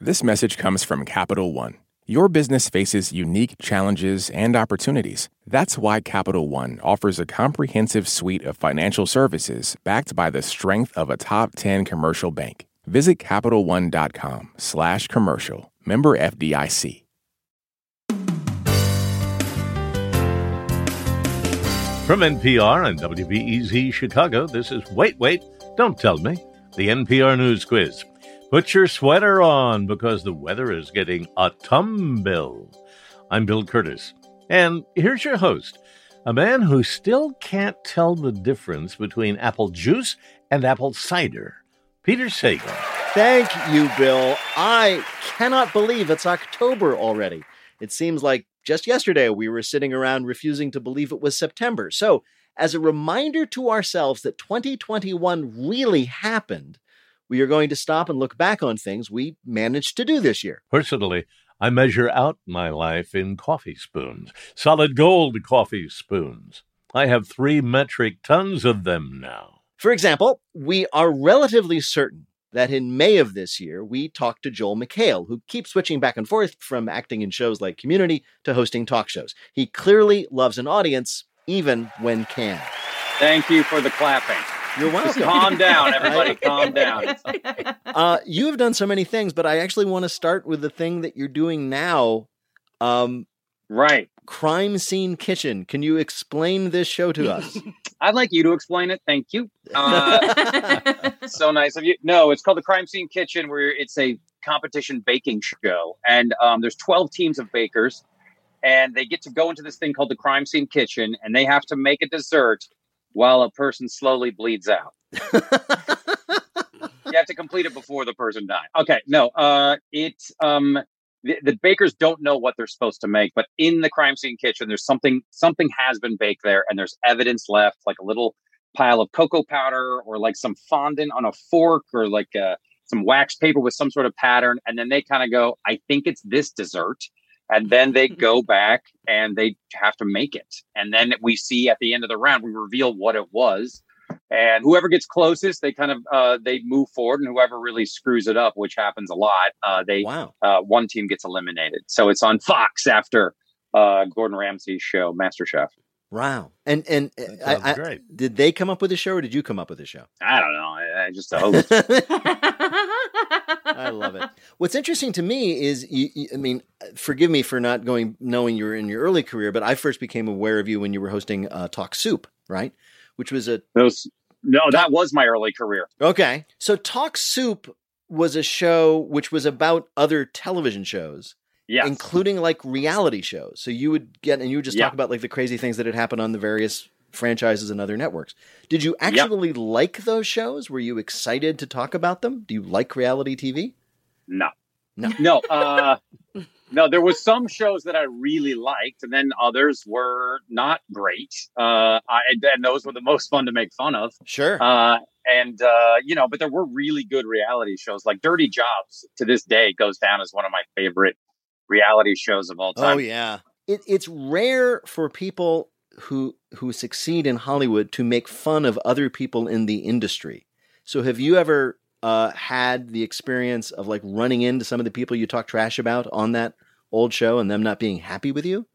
This message comes from Capital One. Your business faces unique challenges and opportunities. That's why Capital One offers a comprehensive suite of financial services backed by the strength of a top 10 commercial bank. Visit CapitalOne.com/commercial. Member FDIC. From NPR and WBEZ Chicago, this is Wait, Don't Tell Me, the NPR News Quiz. Put your sweater on because the weather is getting autumnal. I'm Bill Curtis, and here's your host, a man who still can't tell the difference between apple juice and apple cider, Peter Sagan. Thank you, Bill. I cannot believe it's October already. It seems like just yesterday we were sitting around refusing to believe it was September. So, as a reminder to ourselves that 2021 really happened, we are going to stop and look back on things we managed to do this year. Personally, I measure out my life in coffee spoons, solid gold coffee spoons. I have 3 metric tons of them now. For example, we are relatively certain that in May of this year, we talked to Joel McHale, who keeps switching back and forth from acting in shows like Community to hosting talk shows. He clearly loves an audience, even when canned. Thank you for the clapping. You're welcome. Just calm down, everybody. Calm down. You have done so many things, but I actually want to start with the thing that you're doing now. Right. Crime Scene Kitchen. Can you explain this show to us? I'd like you to explain it. Thank you. So nice of you. No, it's called the Crime Scene Kitchen, where it's a competition baking show. And there's 12 teams of bakers, and they get to go into this thing called the Crime Scene Kitchen, and they have to make a dessert while a person slowly bleeds out. You have to complete it before the person dies. Okay, no, the bakers don't know what they're supposed to make, but in the Crime Scene Kitchen, there's something has been baked there, and there's evidence left, like a little pile of cocoa powder or like some fondant on a fork or like some wax paper with some sort of pattern. And then they kind of go, I think it's this dessert. And then they go back and they have to make it. And then we see at the end of the round, we reveal what it was. And whoever gets closest, they kind of they move forward. And whoever really screws it up, which happens a lot, one team gets eliminated. So it's on Fox after Gordon Ramsay's show, MasterChef. Wow. And Great. Did they come up with the show or did you come up with the show? I don't know. I just a host. I love it. What's interesting to me is, forgive me for not knowing you were in your early career, but I first became aware of you when you were hosting Talk Soup, right? Which was that was my early career. Okay. So Talk Soup was a show which was about other television shows. Yes. Including like reality shows. So you would talk about like the crazy things that had happened on the various franchises and other networks. Did you actually like those shows? Were you excited to talk about them? Do you like reality TV? No. No, there was some shows that I really liked, and then others were not great. And those were the most fun to make fun of. Sure. But there were really good reality shows. Like Dirty Jobs, to this day, goes down as one of my favorite reality shows of all time. Oh, yeah. It's rare for people who succeed in Hollywood to make fun of other people in the industry. So have you ever had the experience of like running into some of the people you talk trash about on that old show and them not being happy with you?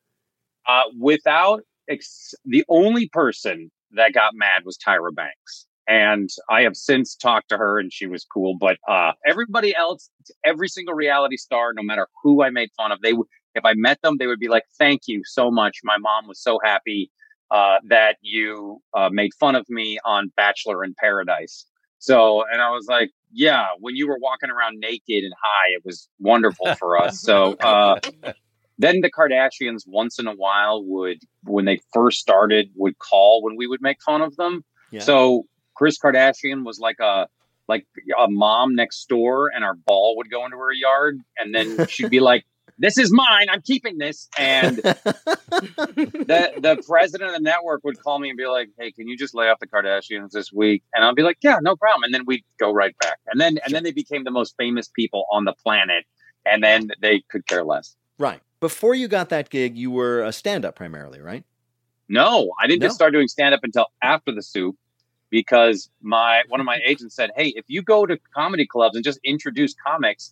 The only person that got mad was Tyra Banks. And I have since talked to her and she was cool. But everybody else, every single reality star, no matter who I made fun of, if I met them, they would be like, thank you so much. My mom was so happy that you made fun of me on Bachelor in Paradise. So, and I was like, yeah, when you were walking around naked and high, it was wonderful for us. So then the Kardashians once in a while when they first started, would call when we would make fun of them. Yeah. So Kris Kardashian was like a mom next door, and our ball would go into her yard, and then she'd be like, "This is mine. I'm keeping this." And the president of the network would call me and be like, "Hey, can you just lay off the Kardashians this week?" And I'll be like, "Yeah, no problem." And then we'd go right back. And then they became the most famous people on the planet, and then they could care less. Right. Before you got that gig, you were a stand-up primarily, right? No, I didn't just start doing stand-up until after the Soup. Because one of my agents said, hey, if you go to comedy clubs and just introduce comics,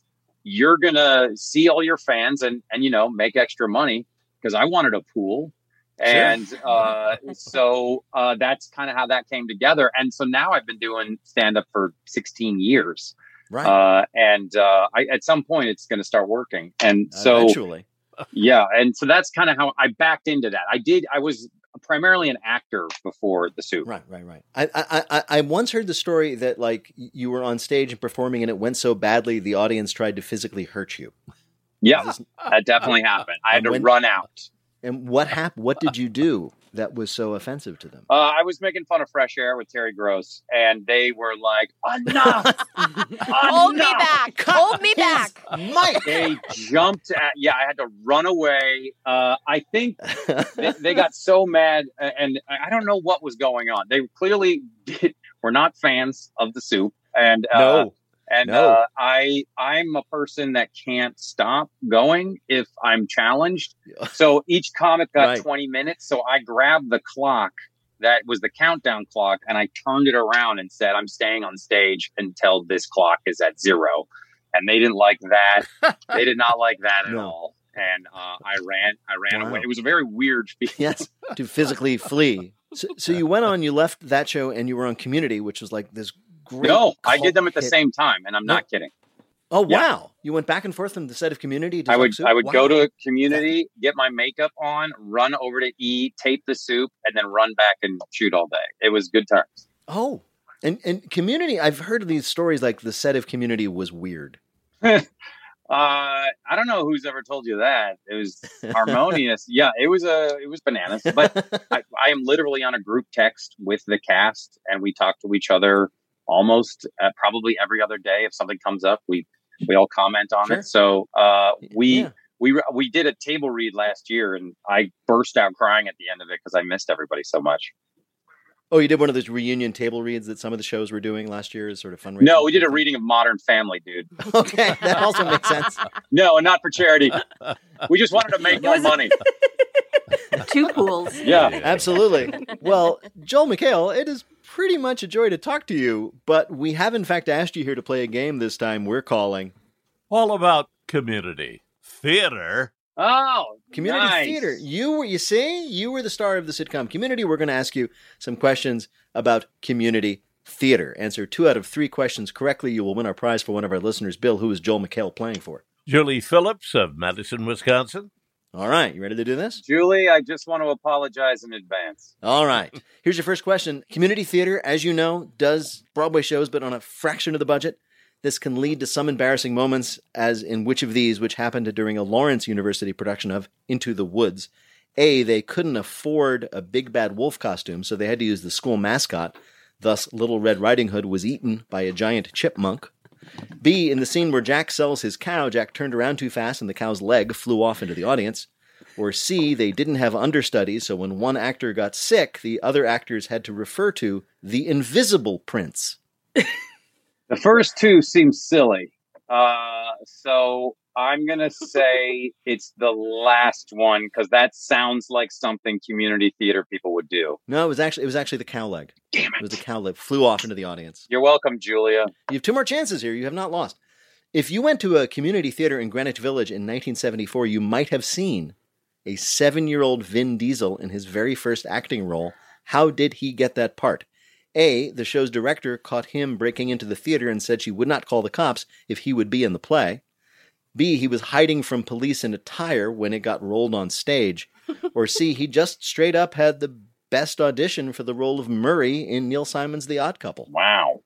you're going to see all your fans and, make extra money, because I wanted a pool. And so that's kind of how that came together. And so now I've been doing stand-up for 16 years. Right. And at some point it's going to start working. And so eventually. Yeah. And so that's kind of how I backed into that. I was primarily an actor before the Soup. Right. I once heard the story that like you were on stage and performing and it went so badly the audience tried to physically hurt you. Yeah, that definitely happened. I had to run out. And what happened? What did you do that was so offensive to them? I was making fun of Fresh Air with Terry Gross, and they were like, "Enough! Hold me back! Hold me back!" Mike, they jumped at. Yeah, I had to run away. I think they got so mad, and I don't know what was going on. They clearly were not fans of the Soup, and no. I'm a person that can't stop going if I'm challenged. So each comic got 20 minutes. So I grabbed the clock that was the countdown clock and I turned it around and said, I'm staying on stage until this clock is at 0. And they didn't like that. They did not like that at all. And I ran away. It was a very weird feeling. Yes, to physically flee. So you went on, you left that show and you were on Community, which was like this great. No, I did them at the same time, and I'm not kidding. Oh, wow. You went back and forth from the set of Community to I would go to Community, get my makeup on, run over to E, tape the Soup, and then run back and shoot all day. It was good times. Oh, and Community, I've heard of these stories like the set of Community was weird. I don't know who's ever told you that. It was harmonious. Yeah, it was bananas. But I am literally on a group text with the cast, and we talk to each other almost probably every other day. If something comes up, we all comment on it. So we did a table read last year, and I burst out crying at the end of it because I missed everybody so much. Oh, you did one of those reunion table reads that some of the shows were doing last year as sort of fundraising? No, we did a reading of Modern Family, dude. Okay, that also makes sense. No, and not for charity. We just wanted to make more money. 2 pools. Yeah, absolutely. Well, Joel McHale, it is pretty much a joy to talk to you, but we have in fact asked you here to play a game this time we're calling All About Community Theater. Oh, Community Theater. You were the star of the sitcom Community. We're going to ask you some questions about Community Theater. Answer 2 out of 3 questions correctly. You will win our prize for one of our listeners. Bill, who is Joel McHale playing for? Julie Phillips of Madison, Wisconsin. All right. You ready to do this? Julie, I just want to apologize in advance. All right. Here's your first question. Community Theater, as you know, does Broadway shows, but on a fraction of the budget. This can lead to some embarrassing moments, as in which of these, which happened during a Lawrence University production of Into the Woods. A, they couldn't afford a big bad wolf costume, so they had to use the school mascot. Thus, Little Red Riding Hood was eaten by a giant chipmunk. B, in the scene where Jack sells his cow, Jack turned around too fast and the cow's leg flew off into the audience. Or C, they didn't have understudies, so when one actor got sick, the other actors had to refer to the Invisible Prince. The first 2 seem silly. So I'm going to say it's the last one, because that sounds like something Community Theater people would do. No, it was actually the cow leg. Damn it. It was the cow leg. Flew off into the audience. You're welcome, Julia. You have 2 more chances here. You have not lost. If you went to a Community Theater in Greenwich Village in 1974, you might have seen a 7-year-old Vin Diesel in his very first acting role. How did he get that part? A, the show's director caught him breaking into the theater and said she would not call the cops if he would be in the play. B, he was hiding from police in a tire when it got rolled on stage. Or C, he just straight up had the best audition for the role of Murray in Neil Simon's The Odd Couple. Wow.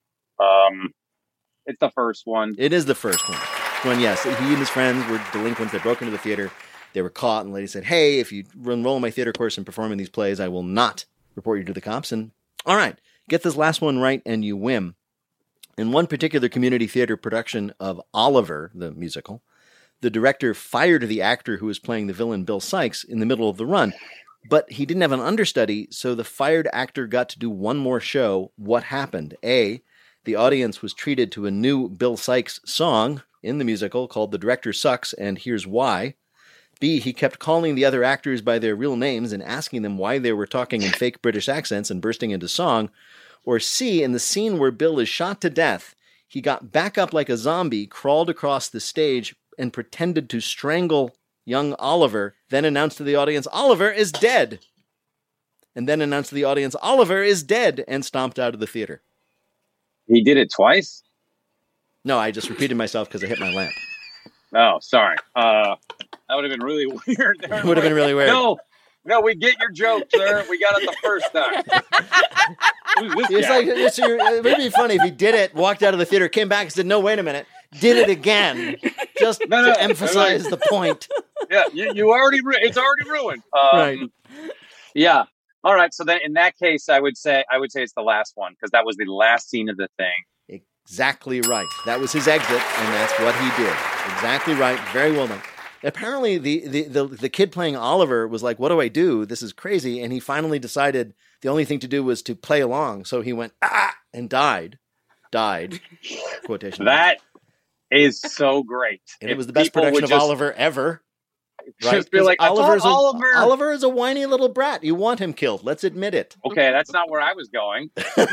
It's the first one. It is the first one. Yes, he and his friends were delinquents. They broke into the theater. They were caught, and the lady said, hey, if you enroll in my theater course and perform in these plays, I will not report you to the cops. And all right, get this last one right and you win. In one particular Community Theater production of Oliver, the musical, the director fired the actor who was playing the villain Bill Sikes in the middle of the run, but he didn't have an understudy, so the fired actor got to do one more show. What happened? A, the audience was treated to a new Bill Sikes song in the musical called The Director Sucks, and Here's Why. B, he kept calling the other actors by their real names and asking them why they were talking in fake British accents and bursting into song. Or C, in the scene where Bill is shot to death, He got back up like a zombie, crawled across the stage, and pretended to strangle young Oliver, then announced to the audience, Oliver is dead. And then announced to the audience, Oliver is dead, and stomped out of the theater. He did it twice? No, I just repeated myself because I hit my lamp. Oh, sorry. That would have been really weird. It would have been really weird. No, we get your joke, sir. We got it the first time. Who's this guy? It would be funny if he did it, walked out of the theater, came back and said, no, wait a minute, did it again. Just to emphasize the point. Yeah, you already, it's already ruined. Right. Yeah. All right. So then in that case, I would say it's the last one because that was the last scene of the thing. Exactly right. That was his exit, and that's what he did. Exactly right. Very well done. Apparently, the kid playing Oliver was like, what do I do? This is crazy. And he finally decided the only thing to do was to play along. So he went, and died. Quotation. That is so great. And it was the best production of Oliver ever. Right? Just be like, Oliver is a whiny little brat. You want him killed. Let's admit it. Okay, that's not where I was going.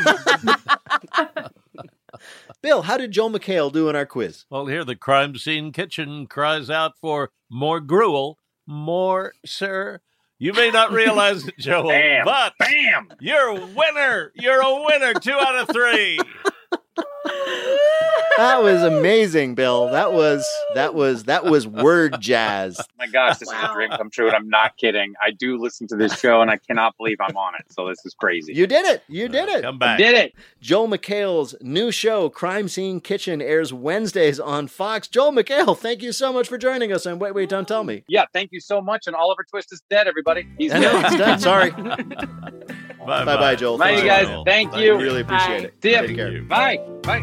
Bill, how did Joel McHale do in our quiz? Well, here the crime scene kitchen cries out for more gruel. More, sir. You may not realize it, Joel, but you're a winner. You're a winner. 2 out of 3. That was amazing, Bill. That was word jazz. Oh my gosh, this is a dream come true, and I'm not kidding. I do listen to this show, and I cannot believe I'm on it. So this is crazy. You did it. Come back. I did it. Joel McHale's new show, Crime Scene Kitchen, airs Wednesdays on Fox. Joel McHale, thank you so much for joining us. And wait, don't tell me. Yeah, thank you so much. And Oliver Twist is dead, everybody. He's dead. He's dead. Sorry. Bye, Joel. Bye, you guys. Thank you. Really appreciate it. See ya. Take care. Bye.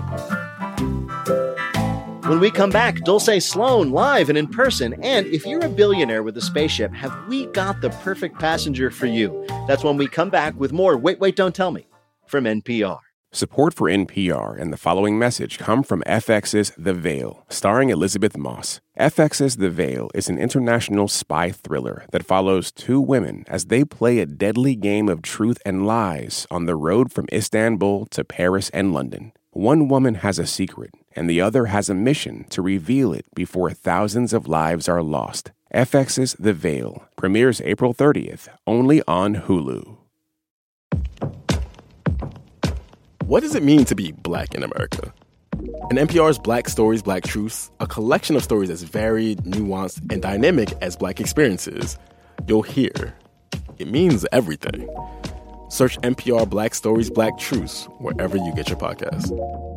When we come back, Dulce Sloan live and in person. And if you're a billionaire with a spaceship, have we got the perfect passenger for you? That's when we come back with more Wait, Don't Tell Me from NPR. Support for NPR and the following message come from FX's The Veil, starring Elizabeth Moss. FX's The Veil is an international spy thriller that follows 2 women as they play a deadly game of truth and lies on the road from Istanbul to Paris and London. One woman has a secret, and the other has a mission to reveal it before thousands of lives are lost. FX's The Veil premieres April 30th, only on Hulu. What does it mean to be Black in America? In NPR's Black Stories, Black Truths, a collection of stories as varied, nuanced, and dynamic as Black experiences, you'll hear it means everything. Search NPR Black Stories, Black Truths wherever you get your podcasts.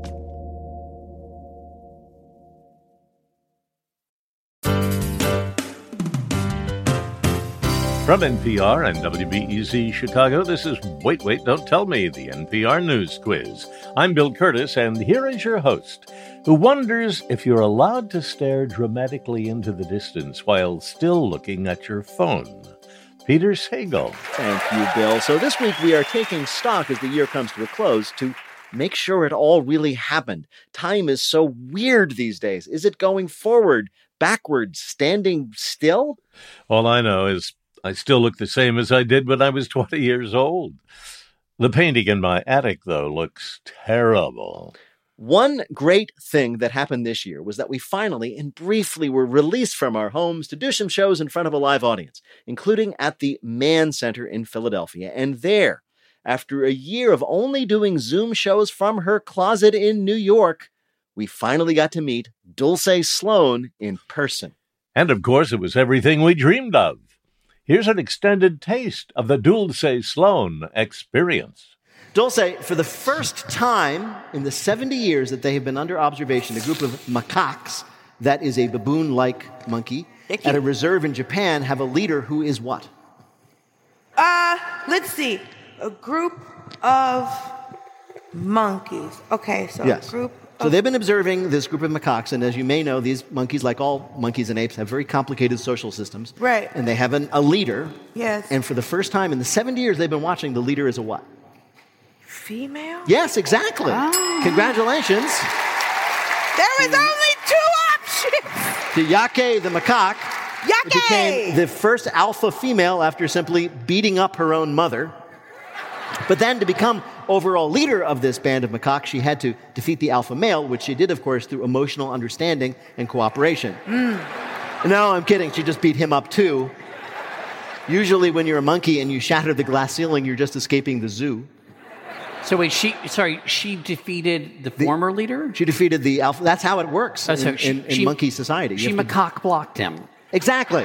From NPR and WBEZ Chicago, this is Wait, Don't Tell Me, the NPR News Quiz. I'm Bill Curtis, and here is your host, who wonders if you're allowed to stare dramatically into the distance while still looking at your phone. Peter Sagal. Thank you, Bill. So this week we are taking stock as the year comes to a close to make sure it all really happened. Time is so weird these days. Is it going forward, backwards, standing still? All I know is I still look the same as I did when I was 20 years old. The painting in my attic, though, looks terrible. One great thing that happened this year was that we finally and briefly were released from our homes to do some shows in front of a live audience, including at the Mann Center in Philadelphia. And there, after a year of only doing Zoom shows from her closet in New York, we finally got to meet Dulce Sloan in person. And, of course, it was everything we dreamed of. Here's an extended taste of the Dulce Sloan experience. Dulce, for the first time in the 70 years that they have been under observation, a group of macaques, that is a baboon-like monkey, at a reserve in Japan, have a leader who is what? Let's see. A group of monkeys. Okay, so yes. A group. So they've been observing this group of macaques, and as you may know, these monkeys, like all monkeys and apes, have very complicated social systems. Right. And they have a leader. Yes. And for the first time in the 70 years they've been watching, the leader is a what? Female? Yes, exactly. Oh. Congratulations. There was only 2 options. To Yake the macaque. Yake! Who became the first alpha female after simply beating up her own mother. But then to become overall leader of this band of macaques, she had to defeat the alpha male, which she did, of course, through emotional understanding and cooperation. No, I'm kidding. She just beat him up, too. Usually when you're a monkey and you shatter the glass ceiling, you're just escaping the zoo. So wait, she defeated the former leader? She defeated the alpha. That's how it works in monkey society. She macaque blocked him. Exactly.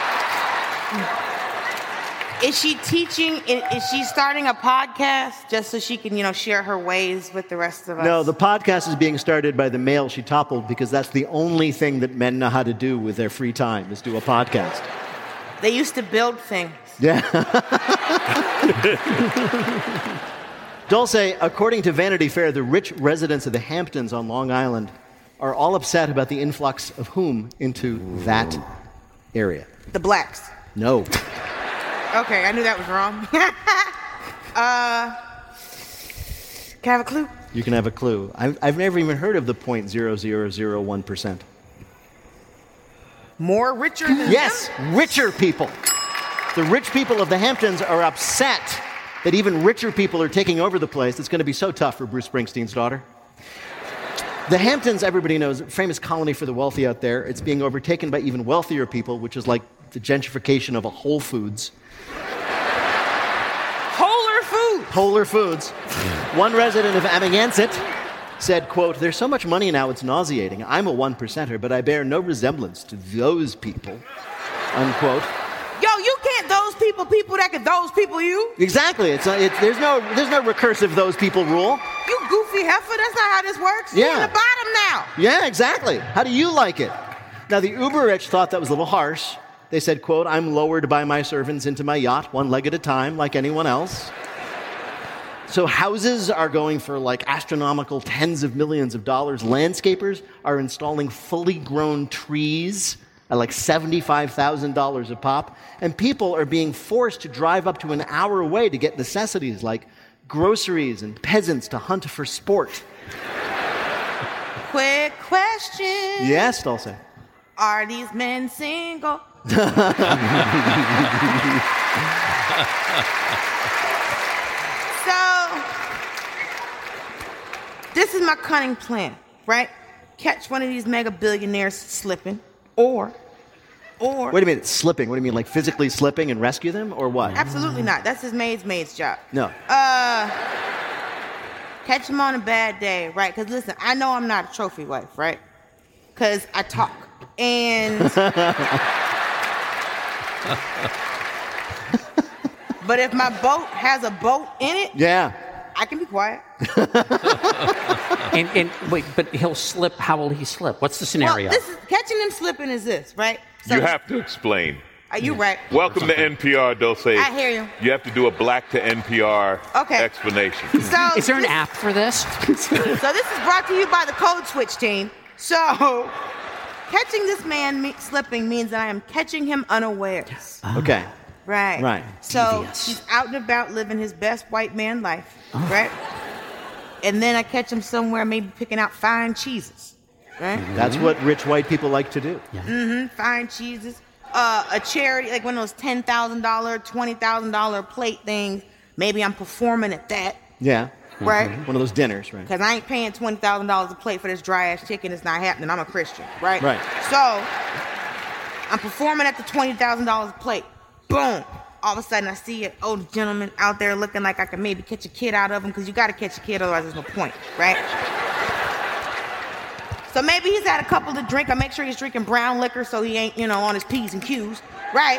Is she teaching? Is she starting a podcast just so she can, share her ways with the rest of us? No, the podcast is being started by the male she toppled because that's the only thing that men know how to do with their free time is do a podcast. They used to build things. Yeah. Dulce, according to Vanity Fair, the rich residents of the Hamptons on Long Island are all upset about the influx of whom into that area? The blacks. No. Okay, I knew that was wrong. Can I have a clue? You can have a clue. I've never even heard of the 0.0001%. More richer than Yes, them? richer people. The rich people of the Hamptons are upset that even richer people are taking over the place. It's going to be so tough for Bruce Springsteen's daughter. The Hamptons, everybody knows, famous colony for the wealthy out there. It's being overtaken by even wealthier people, which is like the gentrification of a Whole Foods. Wholer Foods. One resident of Amagansett said, quote, "There's so much money now it's nauseating. I'm a 1%er, but I bear no resemblance to those people," unquote. Yo, you can't those people that can those people you. Exactly. There's no recursive those people rule. You goofy heifer, that's not how this works. Yeah. You're in the bottom now. Yeah, exactly. How do you like it? Now, the uber-rich thought that was a little harsh. They said, quote, "I'm lowered by my servants into my yacht, one leg at a time, like anyone else." So houses are going for like astronomical tens of millions of dollars. Landscapers are installing fully grown trees at like $75,000 a pop. And people are being forced to drive up to an hour away to get necessities like groceries and peasants to hunt for sport. Quick question. Yes, Dulce. Are these men single? So, this is my cunning plan, right? Catch one of these mega billionaires slipping, or... Wait a minute, slipping? What do you mean, like physically slipping and rescue them, or what? Absolutely not. That's his maid's job. No. Catch him on a bad day, right? Because listen, I know I'm not a trophy wife, right? Because I talk. And... But if my boat has a boat in it... Yeah. I can be quiet. and wait, but he'll slip. How will he slip? What's the scenario? Well, catching him slipping is this, right? So, you have to explain. Are you right? Welcome to NPR, Dulce. I hear you. You have to do a black to NPR explanation. So is there an app for this? So this is brought to you by the Code Switch team. So catching this man slipping means that I am catching him unawares. Okay. Right. So he's out and about living his best white man life, right? And then I catch him somewhere maybe picking out fine cheeses, right? Mm-hmm. That's what rich white people like to do. Yeah. Mm-hmm, fine cheeses. A charity, like one of those $10,000, $20,000 plate things. Maybe I'm performing at that. Yeah. Right? Mm-hmm. One of those dinners, right? Because I ain't paying $20,000 a plate for this dry-ass chicken. It's not happening. I'm a Christian, right? Right. So I'm performing at the $20,000 a plate. Boom. All of a sudden, I see an old gentleman out there looking like I can maybe catch a kid out of him, because you got to catch a kid, otherwise there's no point, right? So maybe he's had a couple to drink. I make sure he's drinking brown liquor so he ain't, on his P's and Q's, right?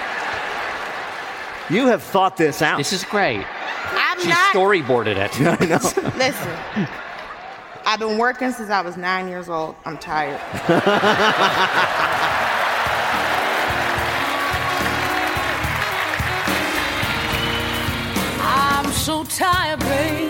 You have thought this out. This is great. She storyboarded it. I know. Listen, I've been working since I was 9 years old. I'm tired. I'm so tired, babe.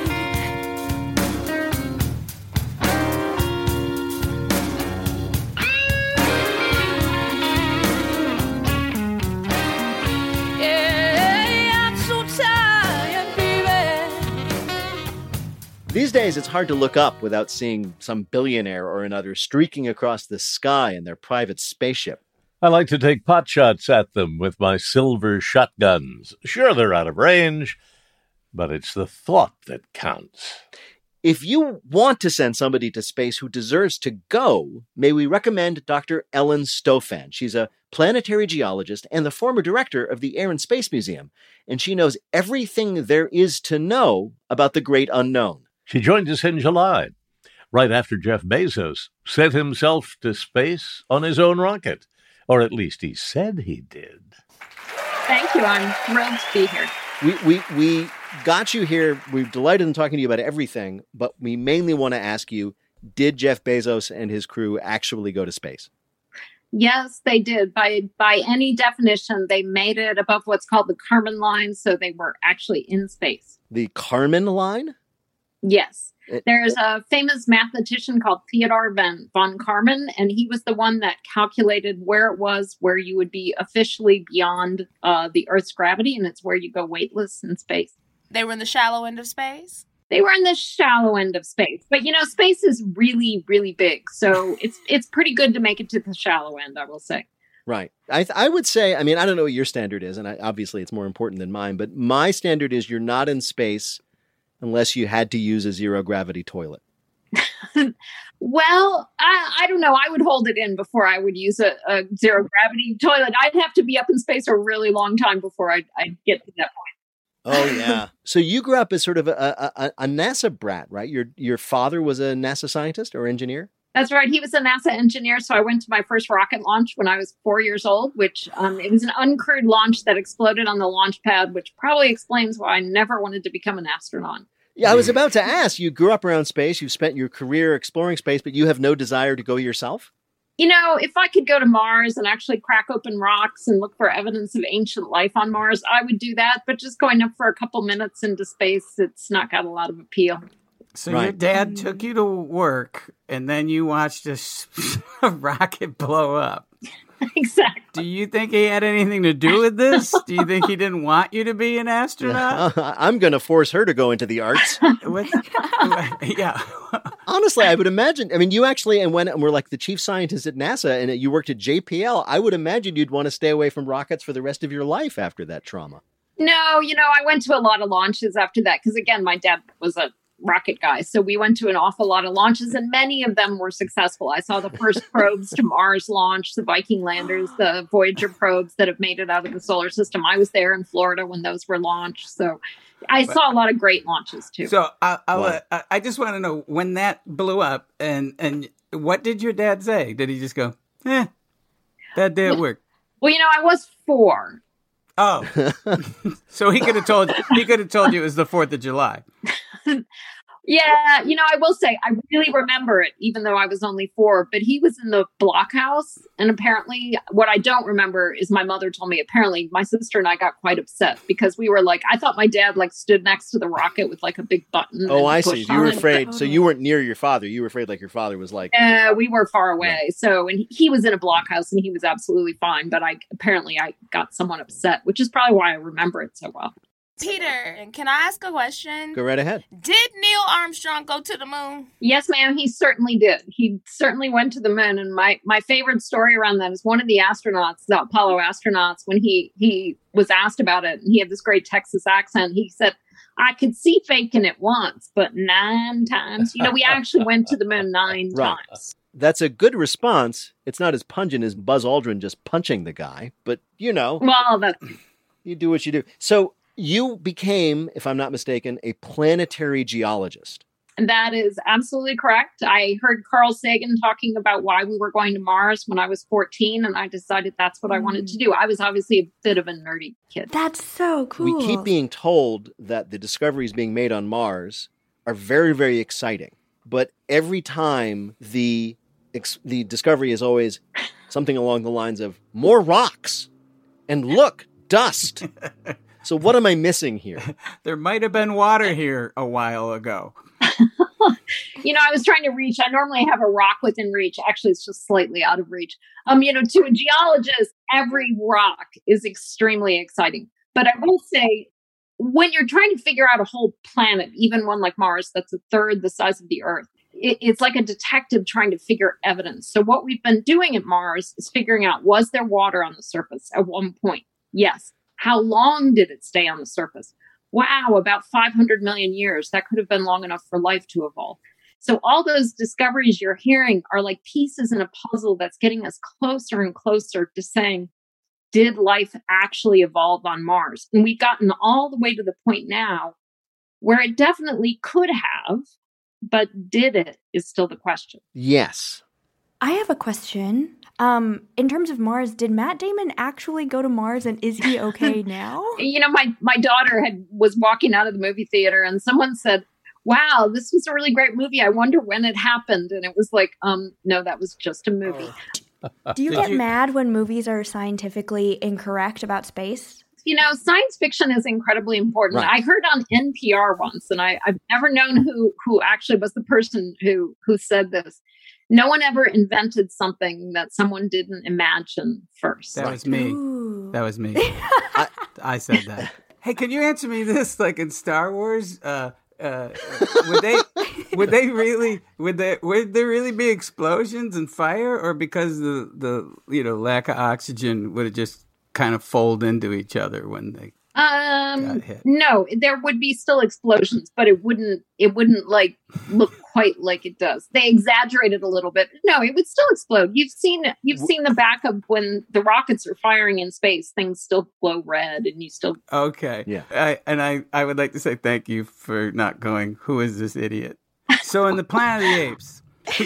Yeah, I'm so tired, baby. These days, it's hard to look up without seeing some billionaire or another streaking across the sky in their private spaceship. I like to take pot shots at them with my silver shotguns. Sure, they're out of range, but it's the thought that counts. If you want to send somebody to space who deserves to go, may we recommend Dr. Ellen Stofan. She's a planetary geologist and the former director of the Air and Space Museum, and she knows everything there is to know about the great unknown. She joined us in July, right after Jeff Bezos sent himself to space on his own rocket, or at least he said he did. Thank you. I'm thrilled to be here. We got you here. We're delighted in talking to you about everything, but we mainly want to ask you, did Jeff Bezos and his crew actually go to space? Yes, they did. By any definition, they made it above what's called the Kármán line, so they were actually in space. The Kármán line? Yes. There's a famous mathematician called Theodor von Kármán, and he was the one that calculated where it was where you would be officially beyond the Earth's gravity, and it's where you go weightless in space. They were in the shallow end of space? They were in the shallow end of space. But, space is really, really big. So it's pretty good to make it to the shallow end, I will say. Right. I would say, I don't know what your standard is, and obviously it's more important than mine, but my standard is you're not in space unless you had to use a zero-gravity toilet. Well, I don't know. I would hold it in before I would use a zero-gravity toilet. I'd have to be up in space a really long time before I'd get to that point. Oh, yeah. So you grew up as sort of a NASA brat, right? Your father was a NASA scientist or engineer? That's right. He was a NASA engineer. So I went to my first rocket launch when I was 4 years old, which it was an uncrewed launch that exploded on the launch pad, which probably explains why I never wanted to become an astronaut. Yeah, I was about to ask. You grew up around space. You've spent your career exploring space, but you have no desire to go yourself? If I could go to Mars and actually crack open rocks and look for evidence of ancient life on Mars, I would do that. But just going up for a couple minutes into space, it's not got a lot of appeal. So Your dad took you to work, and then you watched a rocket blow up. Exactly. Do you think he had anything to do with this? Do you think he didn't want you to be an astronaut? I'm going to force her to go into the arts. Yeah. Honestly, I would imagine. You actually went and were like the chief scientist at NASA, and you worked at JPL. I would imagine you'd want to stay away from rockets for the rest of your life after that trauma. No, I went to a lot of launches after that because, again, my dad was a rocket guy. So we went to an awful lot of launches, and many of them were successful. I saw the first probes to Mars launch, the Viking landers, the Voyager probes that have made it out of the solar system. I was there in Florida when those were launched. So I saw a lot of great launches too. So I just want to know, when that blew up, and what did your dad say? Did he just go, that did work? Well, I was 4. Oh, so he could have told you it was the 4th of July. Yeah, I will say I really remember it, even though I was only 4. But he was in the blockhouse, and apparently, what I don't remember is my mother told me. Apparently, my sister and I got quite upset because we were I thought my dad stood next to the rocket with a big button. Oh, I see. You were afraid. So you weren't near your father. You were afraid your father was we were far away. Yeah. So, and he was in a blockhouse, and he was absolutely fine. But I got someone upset, which is probably why I remember it so well. Peter, can I ask a question? Go right ahead. Did Neil Armstrong go to the moon? Yes, ma'am. He certainly did. He certainly went to the moon. And my favorite story around that is one of the astronauts, the Apollo astronauts, when he was asked about it, and he had this great Texas accent. He said, I could see faking it once, but 9 times. We actually went to the moon 9 times. That's a good response. It's not as pungent as Buzz Aldrin just punching the guy, but Well, you do what you do. So you became, if I'm not mistaken, a planetary geologist. That is absolutely correct. I heard Carl Sagan talking about why we were going to Mars when I was 14, and I decided that's what I wanted to do. I was obviously a bit of a nerdy kid. That's so cool. We keep being told that the discoveries being made on Mars are very, very exciting. But every time the discovery is always something along the lines of more rocks and look, dust. So what am I missing here? There might have been water here a while ago. I was trying to reach. I normally have a rock within reach. Actually, it's just slightly out of reach. To a geologist, every rock is extremely exciting. But I will say, when you're trying to figure out a whole planet, even one like Mars, that's a third the size of the Earth, it's like a detective trying to figure evidence. So what we've been doing at Mars is figuring out, was there water on the surface at one point? Yes. How long did it stay on the surface? wow, about 500 million years. That could have been long enough for life to evolve. So all those discoveries you're hearing are like pieces in a puzzle that's getting us closer and closer to saying, did life actually evolve on Mars? And we've gotten all the way to the point now where it definitely could have, but did it is still the question. Yes. I have a question. In terms of Mars, did Matt Damon actually go to Mars, and is he okay now? You know, my daughter was walking out of the movie theater and someone said, wow, this was a really great movie. I wonder when it happened. And it was like, no, that was just a movie. Do you get mad when movies are scientifically incorrect about space? You know, science fiction is incredibly important. Right. I heard on NPR once, and I've never known who actually was the person who said this. No one ever invented something that someone didn't imagine first. That was me. Ooh. That was me. I said that. Hey, can you answer me this? Like in Star Wars, would there really be explosions and fire, or because the lack of oxygen would it just kind of fold into each other when they got hit? No, there would be still explosions, but it wouldn't like look quite like it does. They exaggerated a little bit. No, it would still explode. You've seen the back of when the rockets are firing in space, things still glow red and you still Okay. Yeah. I would like to say thank you for not going, who is this idiot? So in the Planet of the Apes,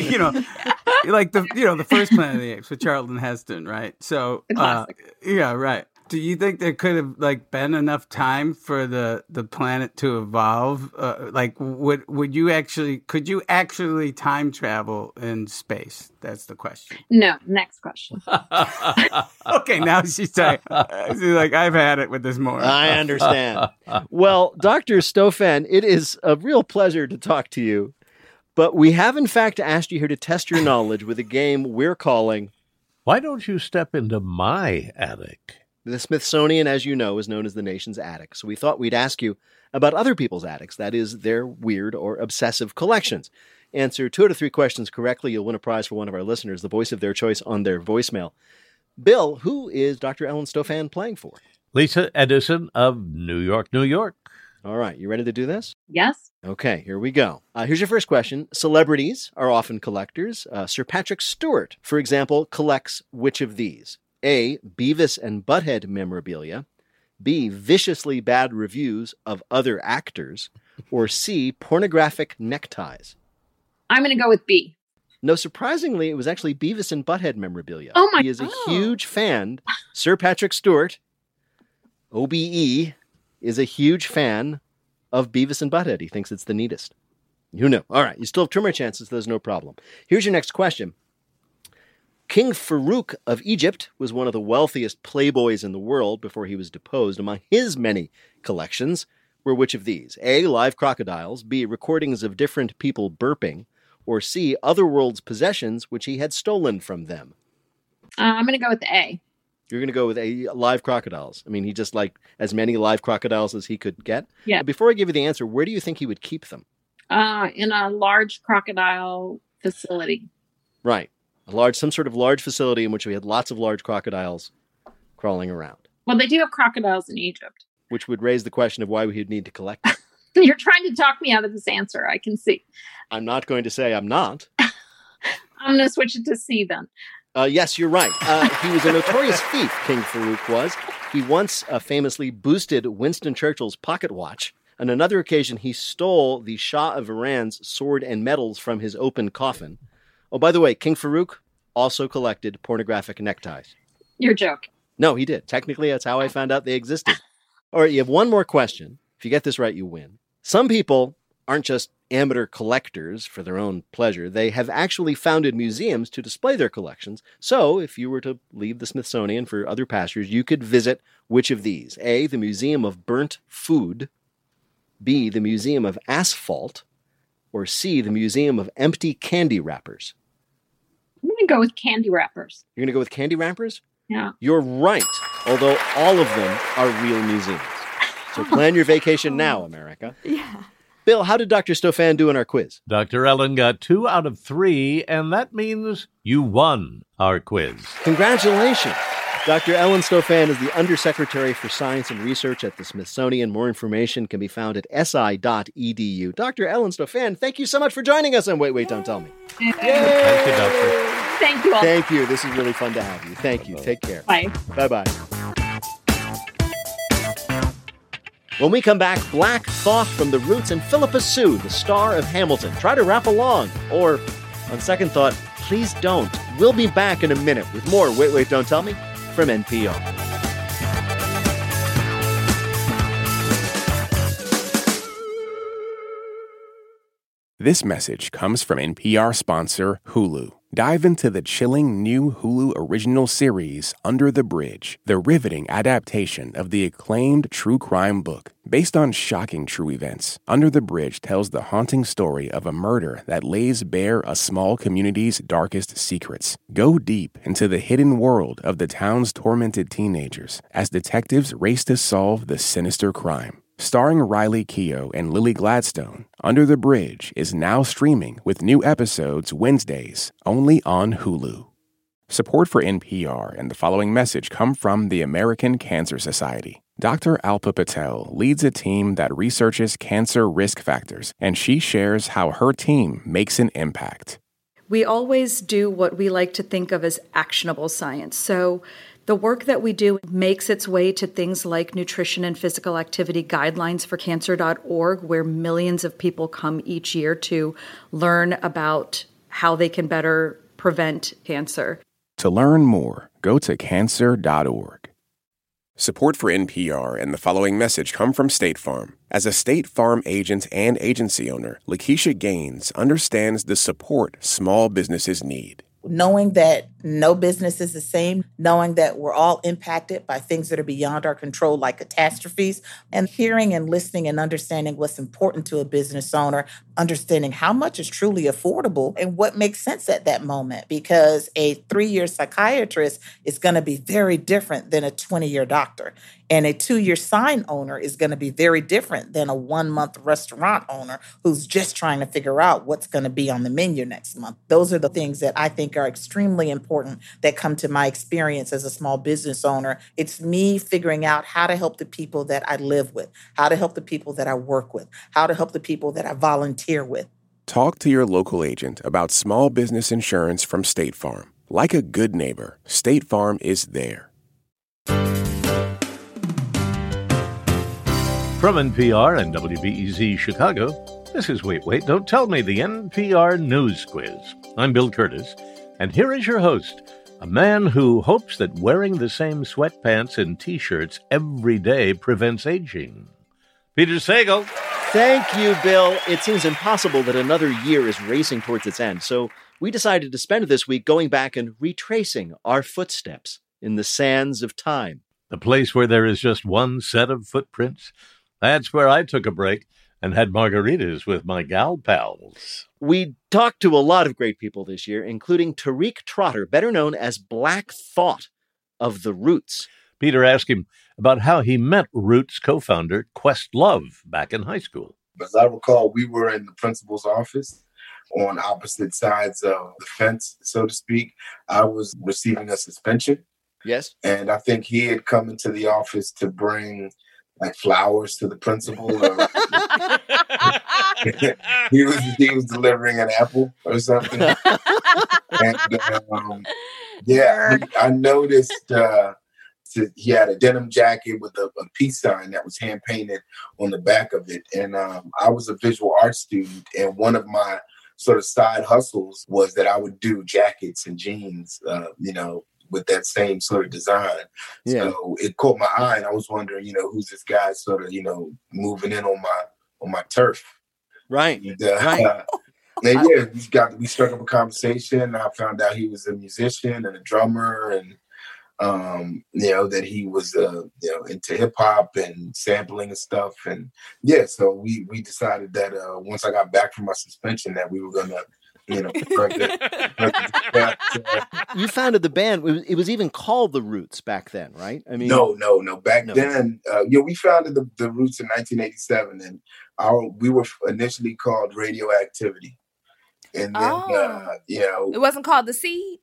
like the first Planet of the Apes with Charlton Heston, right? So yeah, right. Do you think there could have been enough time for the planet to evolve? Could you actually time travel in space? That's the question. No. Next question. Okay, now she's saying, she's like, I've had it with this morning. I understand. Well, Dr. Stofan, it is a real pleasure to talk to you, but we have in fact asked you here to test your knowledge with a game we're calling, Why Don't You Step Into My Attic? The Smithsonian, as you know, is known as the nation's attic. So we thought we'd ask you about other people's attics, that is, their weird or obsessive collections. Answer 2 out of 3 questions correctly, you'll win a prize for one of our listeners, the voice of their choice on their voicemail. Bill, who is Dr. Ellen Stofan playing for? Lisa Edison of New York, New York. All right, you ready to do this? Yes. Okay, here we go. Here's your first question. Celebrities are often collectors. Sir Patrick Stewart, for example, collects which of these? A, Beavis and Butthead memorabilia, B, viciously bad reviews of other actors, or C, pornographic neckties? I'm going to go with B. No, surprisingly, it was actually Beavis and Butthead memorabilia. Oh my! He is a huge fan. Sir Patrick Stewart, OBE, is a huge fan of Beavis and Butthead. He thinks it's the neatest. Who knew? All right, you still have 2 more chances. There's no problem. Here's your next question. King Farouk of Egypt was one of the wealthiest playboys in the world before he was deposed. Among his many collections were which of these? A, live crocodiles, B, recordings of different people burping, or C, otherworld's possessions which he had stolen from them? I'm going to go with A. You're going to go with A, live crocodiles. I mean, he just as many live crocodiles as he could get? Yeah. Before I give you the answer, where do you think he would keep them? In a large crocodile facility. Right. Some sort of large facility in which we had lots of large crocodiles crawling around. Well, they do have crocodiles in Egypt. Which would raise the question of why we would need to collect them. You're trying to talk me out of this answer, I can see. I'm not going to say I'm not. I'm going to switch it to C then. Yes, you're right. He was a notorious thief, King Farouk was. He once famously boosted Winston Churchill's pocket watch. On another occasion, he stole the Shah of Iran's sword and medals from his open coffin. Oh, by the way, King Farouk also collected pornographic neckties. You're joking. No, he did. Technically, that's how I found out they existed. All right, you have one more question. If you get this right, you win. Some people aren't just amateur collectors for their own pleasure. They have actually founded museums to display their collections. So, if you were to leave the Smithsonian for other pastures, you could visit which of these? A, the Museum of Burnt Food. B, the Museum of Asphalt. Or C, the Museum of Empty Candy Wrappers? I'm going to go with candy wrappers. You're going to go with candy wrappers? Yeah. You're right, although all of them are real museums. So plan your vacation now, America. Yeah. Bill, how did Dr. Stofan do in our quiz? Dr. Ellen got 2 out of 3, and that means you won our quiz. Congratulations. Dr. Ellen Stofan is the Undersecretary for Science and Research at the Smithsonian. More information can be found at si.edu. Dr. Ellen Stofan, thank you so much for joining us on Wait, Wait, Don't Tell Me. Yay! Thank you, Doctor. Thank you all. Thank you. This is really fun to have you. Thank you. Take care. Bye. Bye-bye. When we come back, Black Thought from The Roots and Philippa Soo, the star of Hamilton. Try to rap along. Or, on second thought, please don't. We'll be back in a minute with more Wait, Wait, Don't Tell Me from NPR. This message comes from NPR sponsor Hulu. Dive into the chilling new Hulu original series, Under the Bridge, the riveting adaptation of the acclaimed true crime book. Based on shocking true events, Under the Bridge tells the haunting story of a murder that lays bare a small community's darkest secrets. Go deep into the hidden world of the town's tormented teenagers as detectives race to solve the sinister crime. Starring Riley Keough and Lily Gladstone, Under the Bridge is now streaming with new episodes Wednesdays, only on Hulu. Support for NPR and the following message come from the American Cancer Society. Dr. Alpa Patel leads a team that researches cancer risk factors, and she shares how her team makes an impact. We always do what we like to think of as actionable science. So the work that we do makes its way to things like nutrition and physical activity guidelines for cancer.org, where millions of people come each year to learn about how they can better prevent cancer. To learn more, go to cancer.org. Support for NPR and the following message come from State Farm. As a State Farm agent and agency owner, Lakeisha Gaines understands the support small businesses need. Knowing that no business is the same, knowing that we're all impacted by things that are beyond our control, like catastrophes, and hearing and listening and understanding what's important to a business owner, understanding how much is truly affordable and what makes sense at that moment. Because a 3-year psychiatrist is going to be very different than a 20-year doctor. And a 2-year sign owner is going to be very different than a 1-month restaurant owner who's just trying to figure out what's going to be on the menu next month. Those are the things that I think are extremely important that come to my experience as a small business owner. It's me figuring out how to help the people that I live with, how to help the people that I work with, how to help the people that I volunteer with. Talk to your local agent about small business insurance from State Farm. Like a good neighbor, State Farm is there. From NPR and WBEZ Chicago, this is Wait, Wait, Don't Tell Me, the NPR News Quiz. I'm Bill Curtis, and here is your host, a man who hopes that wearing the same sweatpants and T-shirts every day prevents aging. Peter Sagal. Thank you, Bill. It seems impossible that another year is racing towards its end, so we decided to spend this week going back and retracing our footsteps in the sands of time. The place where there is just one set of footprints. That's where I took a break and had margaritas with my gal pals. We talked to a lot of great people this year, including Tariq Trotter, better known as Black Thought of The Roots. Peter asked him about how he met Roots co-founder Questlove back in high school. As I recall, we were in the principal's office on opposite sides of the fence, so to speak. I was receiving a suspension. Yes. And I think he had come into the office to bring like flowers to the principal. He was delivering an apple or something. And I noticed he had a denim jacket with a peace sign that was hand painted on the back of it. And I was a visual arts student, and one of my sort of side hustles was that I would do jackets and jeans, with that same sort of design. Yeah. So it caught my eye, and I was wondering, who's this guy sort of, moving in on my turf. Right. And, right. We struck up a conversation. I found out he was a musician and a drummer, and that he was into hip hop and sampling and stuff. And so we decided that once I got back from my suspension that we were gonna you founded the band. It was even called The Roots back then, right? I mean, no. Back then, we founded the Roots in 1987, and we were initially called Radioactivity, and then it wasn't called The Seed.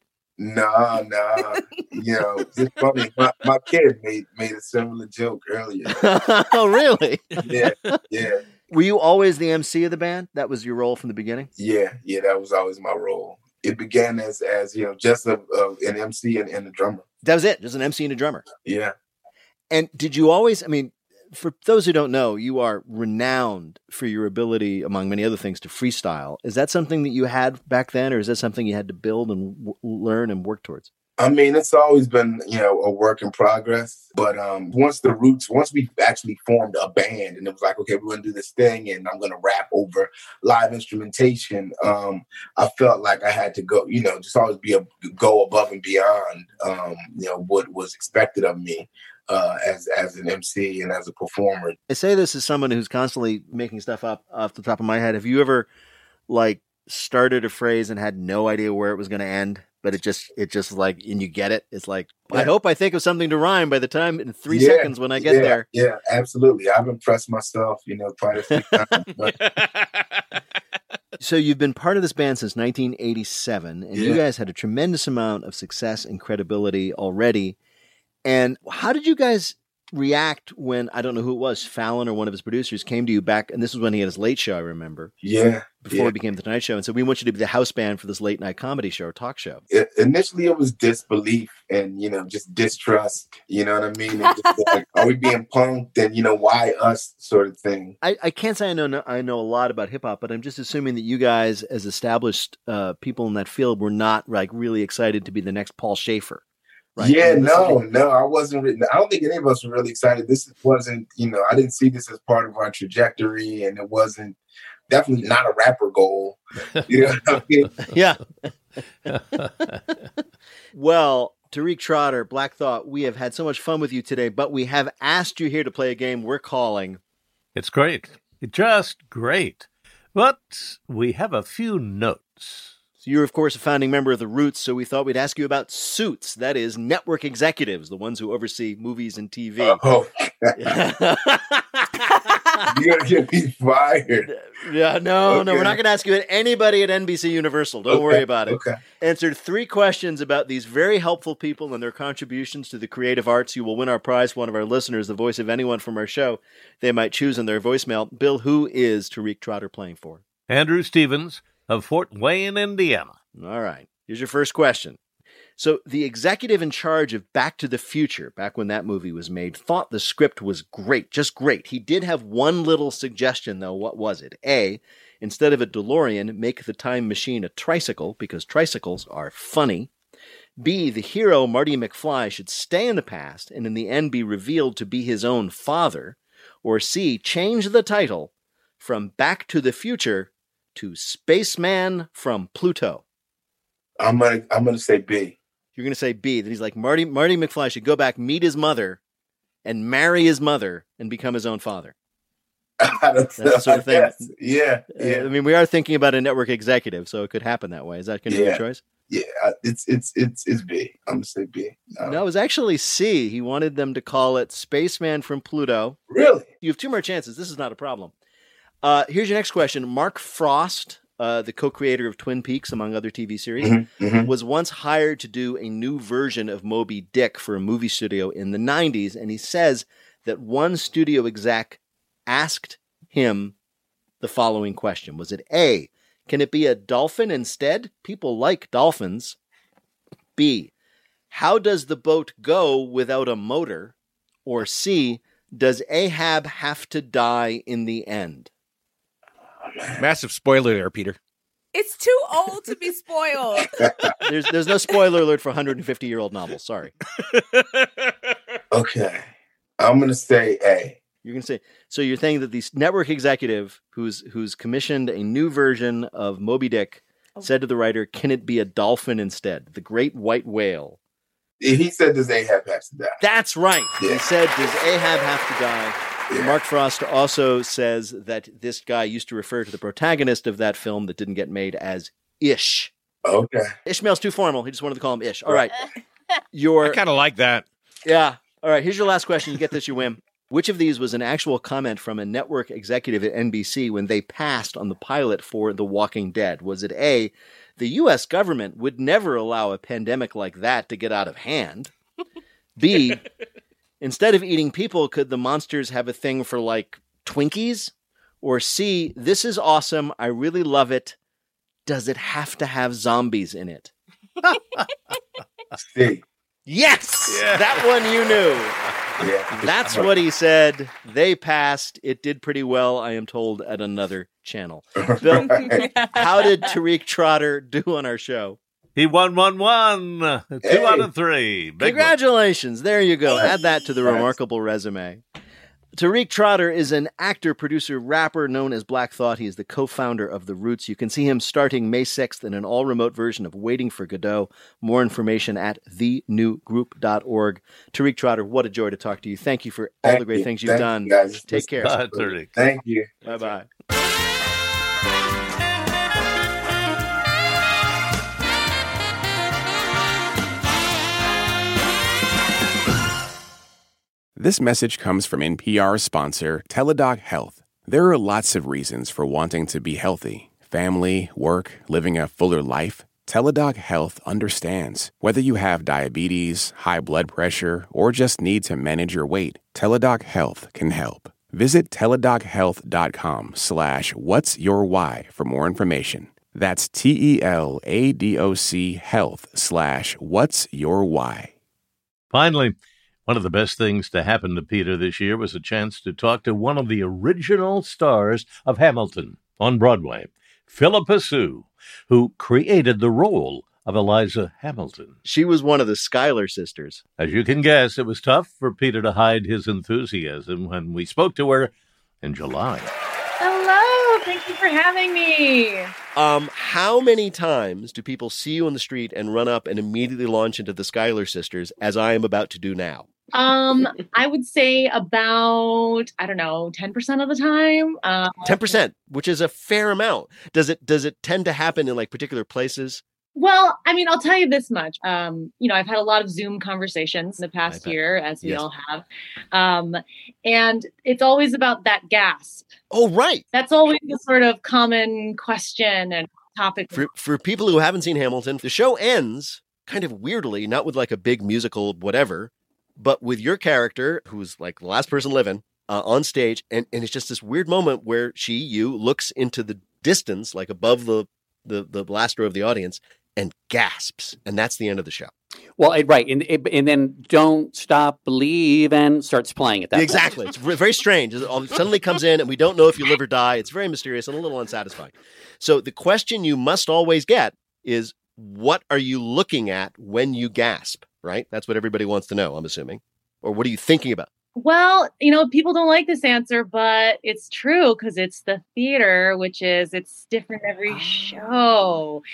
Nah. It's funny. My kid made a similar joke earlier. Oh, really? Yeah. Were you always the MC of the band? That was your role from the beginning? Yeah, that was always my role. It began as just an MC and a drummer. That was it, just an MC and a drummer. Yeah. And did you always, for those who don't know, you are renowned for your ability, among many other things, to freestyle. Is that something that you had back then, or is that something you had to build and learn and work towards? It's always been, a work in progress. But once we actually formed a band and it was like, okay, we're going to do this thing and I'm going to rap over live instrumentation, I felt like I had to go, just always go above and beyond, what was expected of me as an MC and as a performer. I say this as someone who's constantly making stuff up off the top of my head. Have you ever, started a phrase and had no idea where it was going to end? But it just and you get it. It's like, I hope I think of something to rhyme by the time in 3 seconds when I get there. Yeah, absolutely. I've impressed myself, quite a few times. But... So you've been part of this band since 1987, and you guys had a tremendous amount of success and credibility already. And how did you guys react when, I don't know who it was, Fallon or one of his producers came to you back, and this was when he had his late show, I remember. Yeah. Before it became The Tonight Show. And so we want you to be the house band for this late night comedy show or talk show. Initially, it was disbelief and, just distrust, you know what I mean? And just like, are we being punked? And, why us sort of thing. I can't say I know a lot about hip hop, but I'm just assuming that you guys, as established people in that field, were not really excited to be the next Paul Schaefer. Right? Yeah, no, I wasn't. I don't think any of us were really excited. This wasn't, I didn't see this as part of our trajectory, and it wasn't definitely not a rapper goal. You know what I mean? Yeah. Well, Tariq Trotter, Black Thought, we have had so much fun with you today, but we have asked you here to play a game we're calling. It's great. It's just great. But we have a few notes. So you're, of course, a founding member of The Roots, so we thought we'd ask you about Suits. That is, network executives, the ones who oversee movies and TV. Oh. You're going to get me fired. Yeah, no, we're not going to ask you anybody at NBC Universal. Don't worry about it. Okay. Answer 3 questions about these very helpful people and their contributions to the creative arts. You will win our prize for one of our listeners, the voice of anyone from our show they might choose in their voicemail. Bill, who is Tariq Trotter playing for? Andrew Stevens of Fort Wayne, Indiana. All right. Here's your first question. So the executive in charge of Back to the Future, back when that movie was made, thought the script was great, just great. He did have one little suggestion, though. What was it? A, instead of a DeLorean, make the time machine a tricycle, because tricycles are funny. B, the hero, Marty McFly, should stay in the past and in the end be revealed to be his own father. Or C, change the title from Back to the Future to Spaceman from Pluto. I'm gonna say B. You're gonna say B. That he's like Marty McFly should go back, meet his mother, and marry his mother and become his own father. That's the sort of thing. Yeah. We are thinking about a network executive, so it could happen that way. Is that going to be your choice? Yeah, it's B. I'm gonna say B. No, it was actually C. He wanted them to call it Spaceman from Pluto. Really? You have 2 more chances. This is not a problem. Here's your next question. Mark Frost, the co-creator of Twin Peaks, among other TV series, was once hired to do a new version of Moby Dick for a movie studio in the 90s, and he says that one studio exec asked him the following question. Was it A, can it be a dolphin instead? People like dolphins. B, how does the boat go without a motor? Or C, does Ahab have to die in the end? Massive spoiler there, Peter. It's too old to be spoiled. There's no spoiler alert for 150-year-old novels. Sorry. Okay. I'm going to say A. You're going to say, so you're saying that the network executive who's commissioned a new version of Moby Dick said to the writer, can it be a dolphin instead? The great white whale. He said, does Ahab have to die? That's right. Yeah. He said, does Ahab have to die? Yeah. Mark Frost also says that this guy used to refer to the protagonist of that film that didn't get made as Ish. Okay. Ishmael's too formal. He just wanted to call him Ish. All right. I kind of like that. Yeah. All right. Here's your last question. You get this, you win. Which of these was an actual comment from a network executive at NBC when they passed on the pilot for The Walking Dead? Was it A, the U.S. government would never allow a pandemic like that to get out of hand? B, instead of eating people, could the monsters have a thing for, like, Twinkies? Or C, this is awesome, I really love it. Does it have to have zombies in it? C. Yes! Yeah. That one you knew. Yeah. That's what he said. They passed. It did pretty well, I am told, at another channel. Bill, how did Tariq Trotter do on our show? He won 2 out of 3. Big Congratulations. One. There you go. Add that to the remarkable resume. Tariq Trotter is an actor, producer, rapper known as Black Thought. He is the co-founder of The Roots. You can see him starting May 6th in an all-remote version of Waiting for Godot. More information at thenewgroup.org. Tariq Trotter, what a joy to talk to you. Thank you for all the great things you've done. Guys. Take care. Tariq. Thank you. Bye-bye. This message comes from NPR sponsor Teladoc Health. There are lots of reasons for wanting to be healthy. Family, work, living a fuller life. Teladoc Health understands. Whether you have diabetes, high blood pressure, or just need to manage your weight, Teladoc Health can help. Visit teladochealth.com/whatsyourwhy for more information. That's TELADOC health/whatsyourwhy. Finally, one of the best things to happen to Peter this year was a chance to talk to one of the original stars of Hamilton on Broadway, Philippa Soo, who created the role of Eliza Hamilton. She was one of the Schuyler sisters. As you can guess, it was tough for Peter to hide his enthusiasm when we spoke to her in July. Hello, thank you for having me. How many times do people see you on the street and run up and immediately launch into the Schuyler sisters, as I am about to do now? I would say about, 10% of the time. 10%, which is a fair amount. Does it tend to happen in like particular places? Well, I'll tell you this much. I've had a lot of Zoom conversations in the past year, as we all have. And it's always about that gasp. Oh, right. That's always the sort of common question and topic. For people who haven't seen Hamilton, the show ends kind of weirdly, not with like a big musical whatever, but with your character, who's like the last person living, on stage. And it's just this weird moment where you looks into the distance, like above the last row of the audience, and gasps. And that's the end of the show. Well, right. And then Don't Stop, Believe, and starts playing at that Exactly. point. It's very strange. It suddenly comes in, and we don't know if you live or die. It's very mysterious and a little unsatisfying. So the question you must always get is, what are you looking at when you gasp, right? That's what everybody wants to know, I'm assuming. Or what are you thinking about? Well, people don't like this answer, but it's true because it's the theater, it's different every show.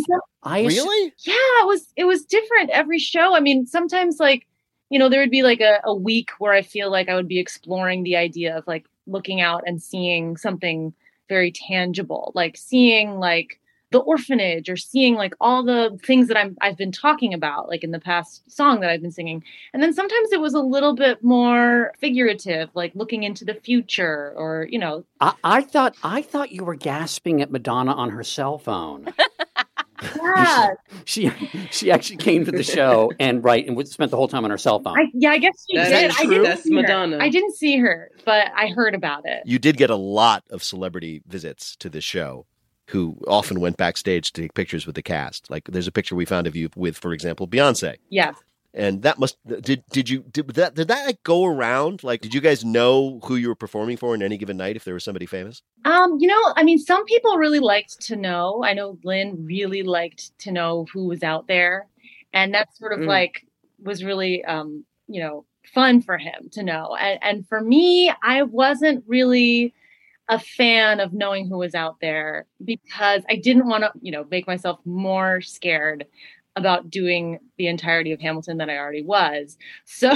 Really? Yeah, it was different every show. Sometimes there would be like a week where I feel like I would be exploring the idea of like looking out and seeing something very tangible, like seeing like the orphanage or seeing like all the things that I've been talking about, like in the past song that I've been singing. And then sometimes it was a little bit more figurative, like looking into the future or, I thought you were gasping at Madonna on her cell phone. Yeah. She actually came to the show and spent the whole time on her cell phone. I guess she did. That's Madonna. I didn't see her, but I heard about it. You did get a lot of celebrity visits to this show, who often went backstage to take pictures with the cast. Like there's a picture we found of you with, for example, Beyonce. Yes. And that did that like go around? Like, did you guys know who you were performing for in any given night if there was somebody famous? Some people really liked to know. I know Lynn really liked to know who was out there. And that sort of was really, fun for him to know. And for me, I wasn't really a fan of knowing who was out there because I didn't want to, make myself more scared about doing the entirety of Hamilton than I already was. So,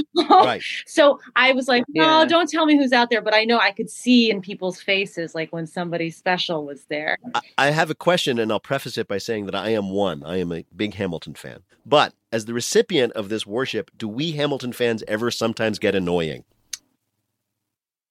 So I was like, no, don't tell me who's out there. But I know I could see in people's faces, like when somebody special was there. I have a question, and I'll preface it by saying that I am a big Hamilton fan. But as the recipient of this worship, do we Hamilton fans ever sometimes get annoying?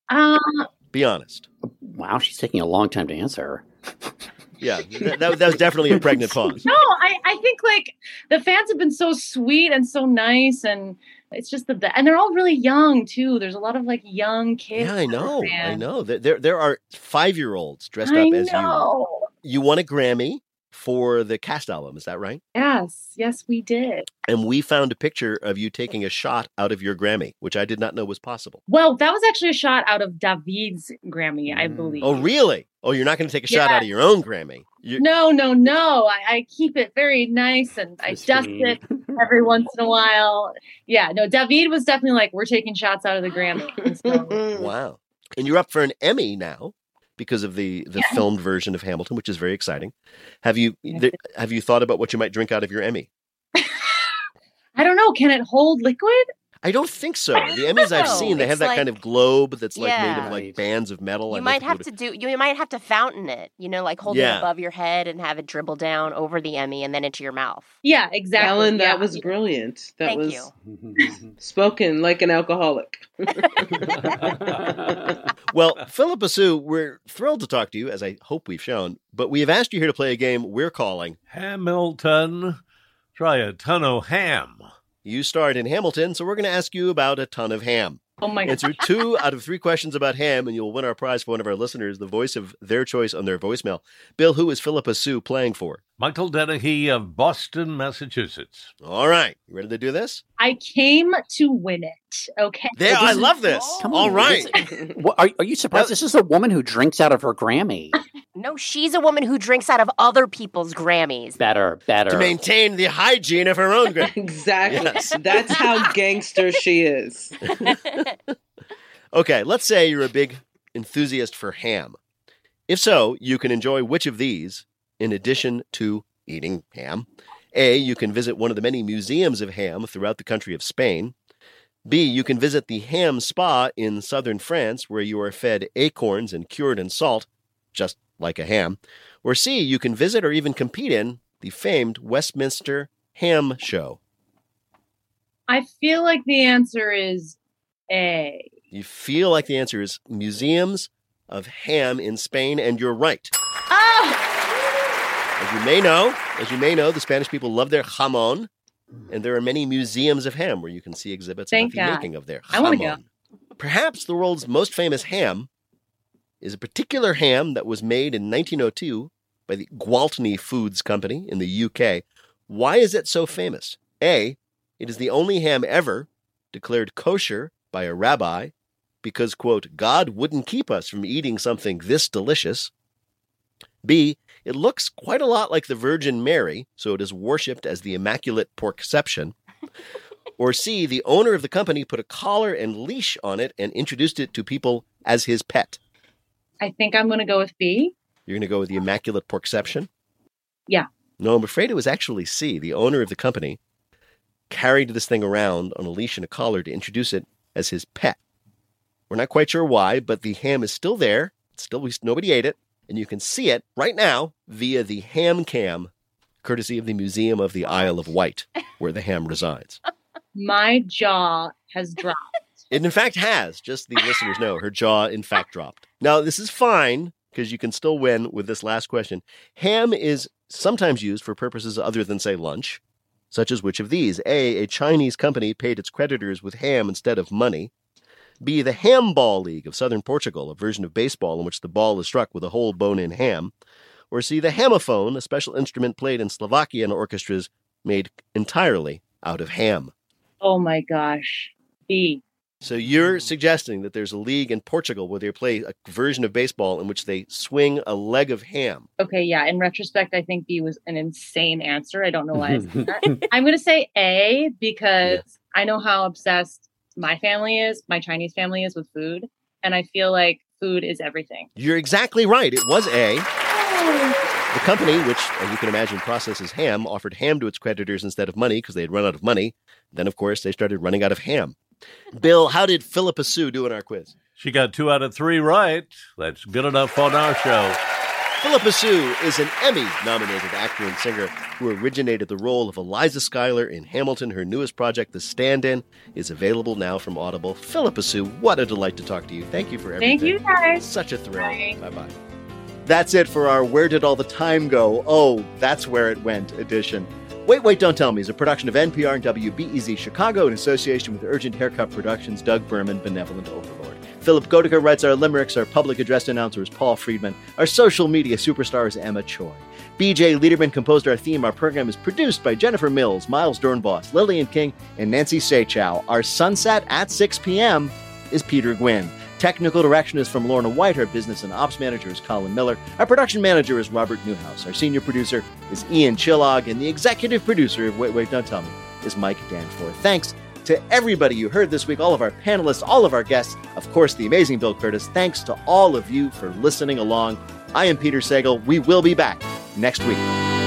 Be honest. Wow, she's taking a long time to answer. Yeah, that was definitely a pregnant pause. No, I think like the fans have been so sweet and so nice, and it's just and they're all really young too. There's a lot of like young kids. Yeah, I know. There are 5-year-olds dressed up as you. You won a Grammy for the cast album, is that right? Yes, we did. And we found a picture of you taking a shot out of your Grammy, which I did not know was possible. Well, that was actually a shot out of David's Grammy, I believe. Oh, really? Oh, you're not going to take a shot out of your own Grammy? No. I keep it very nice and I dust it every once in a while. Yeah, no, David was definitely like, we're taking shots out of the Grammy. So. Wow. And you're up for an Emmy now because of the filmed version of Hamilton, which is very exciting. Have you thought about what you might drink out of your Emmy? I don't know. Can it hold liquid? I don't think so. The Emmys I've seen, they have that kind of globe that's like made of like bands of metal. You might have to fountain it, like hold it above your head and have it dribble down over the Emmy and then into your mouth. Yeah, exactly. Ellen, that was brilliant. That Thank you. Spoken like an alcoholic. Well, Philippa Soo, we're thrilled to talk to you, as I hope we've shown, but we have asked you here to play a game we're calling Hamilton. Try a ton of ham. You starred in Hamilton, so we're going to ask you about a ton of ham. Oh my God. Answer 2 out of 3 questions about ham, and you'll win our prize for one of our listeners, the voice of their choice on their voicemail. Bill, who is Philippa Soo playing for? Michael Dennehy of Boston, Massachusetts. All right. You ready to do this? I came to win it. Okay. I love this. Come All on, right. Are you surprised? This is a woman who drinks out of her Grammy. No, she's a woman who drinks out of other people's Grammys. Better. To maintain the hygiene of her own Grammy. Exactly. Yes. That's how gangster she is. Okay, let's say you're a big enthusiast for ham. If so, you can enjoy which of these in addition to eating ham? A, you can visit one of the many museums of ham throughout the country of Spain. B, you can visit the ham spa in southern France where you are fed acorns and cured in salt, just like a ham. Or C, you can visit or even compete in the famed Westminster Ham Show. I feel like the answer is A. You feel like the answer is museums of ham in Spain, and you're right. As you may know, the Spanish people love their jamon, and there are many museums of ham where you can see exhibits of the making of their jamon. I want to go. Perhaps the world's most famous ham is a particular ham that was made in 1902 by the Gwaltney Foods Company in the UK. Why is it so famous? A, it is the only ham ever declared kosher by a rabbi because, quote, God wouldn't keep us from eating something this delicious. B, it looks quite a lot like the Virgin Mary, so it is worshipped as the Immaculate Porkception. Or C, the owner of the company put a collar and leash on it and introduced it to people as his pet. I think I'm going to go with B. You're going to go with the Immaculate Porkception? Yeah. No, I'm afraid it was actually C. The owner of the company carried this thing around on a leash and a collar to introduce it as his pet. We're not quite sure why, but the ham is still there. Nobody ate it. And you can see it right now via the ham cam, courtesy of the Museum of the Isle of Wight, where the ham resides. My jaw has dropped. It in fact has, just the listeners know, her jaw in fact dropped. Now, this is fine, because you can still win with this last question. Ham is sometimes used for purposes other than, say, lunch, such as which of these? A Chinese company paid its creditors with ham instead of money. B, the Handball League of Southern Portugal, a version of baseball in which the ball is struck with a whole bone-in ham. Or C, the Hamophone, a special instrument played in Slovakian orchestras made entirely out of ham. Oh my gosh. B. So you're suggesting that there's a league in Portugal where they play a version of baseball in which they swing a leg of ham. Okay, yeah. In retrospect, I think B was an insane answer. I don't know why I said that. I'm going to say A because I know how obsessed my Chinese family is with food. And I feel like food is everything. You're exactly right. It was A. The company, which, as you can imagine, processes ham, offered ham to its creditors instead of money because they had run out of money. Then, of course, they started running out of ham. Bill, how did Philippa Soo do in our quiz? She got 2 out of 3 right. That's good enough on our show. Philippa Soo is an Emmy-nominated actor and singer who originated the role of Eliza Schuyler in Hamilton. Her newest project, The Stand-In, is available now from Audible. Philippa Soo, what a delight to talk to you. Thank you for everything. Thank you, guys. Such a thrill. Bye. Bye-bye. That's it for our Where Did All the Time Go? Oh, That's Where It Went edition. Wait, Wait, Don't Tell Me is a production of NPR and WBEZ Chicago in association with Urgent Haircut Productions, Doug Berman, Benevolent Overlord. Philip Goedicke writes our limericks. Our public address announcer is Paul Friedman. Our social media superstar is Emma Choi. BJ Liederman composed our theme. Our program is produced by Jennifer Mills, Miles Dornbos, Lillian King, and Nancy Seychow. Our sunset at 6 p.m. is Peter Gwynn. Technical direction is from Lorna White. Our business and ops manager is Colin Miller. Our production manager is Robert Newhouse. Our senior producer is Ian Chillog. And the executive producer of Wait, Wait, Don't Tell Me is Mike Danforth. Thanks to everybody you heard this week, all of our panelists, all of our guests, of course, the amazing Bill Curtis. Thanks to all of you for listening along. I am Peter Sagal. We will be back next week.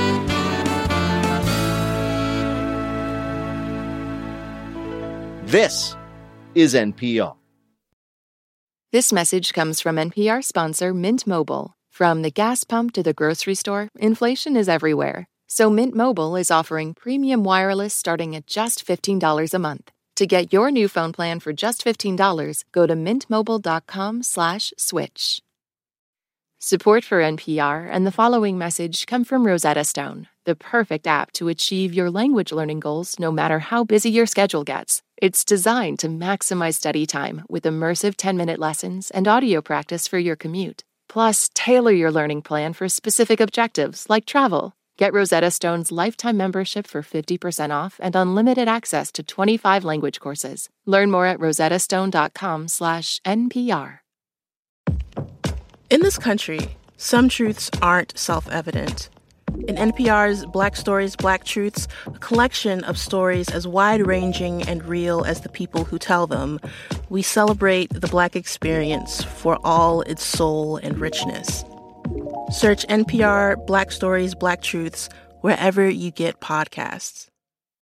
This is NPR. This message comes from NPR sponsor Mint Mobile. From the gas pump to the grocery store, inflation is everywhere. So Mint Mobile is offering premium wireless starting at just $15 a month. To get your new phone plan for just $15, go to mintmobile.com/switch. Support for NPR and the following message come from Rosetta Stone, the perfect app to achieve your language learning goals no matter how busy your schedule gets. It's designed to maximize study time with immersive 10-minute lessons and audio practice for your commute. Plus, tailor your learning plan for specific objectives like travel. Get Rosetta Stone's lifetime membership for 50% off and unlimited access to 25 language courses. Learn more at rosettastone.com/NPR. In this country, some truths aren't self-evident. In NPR's Black Stories, Black Truths, a collection of stories as wide-ranging and real as the people who tell them, we celebrate the Black experience for all its soul and richness. Search NPR Black Stories, Black Truths wherever you get podcasts.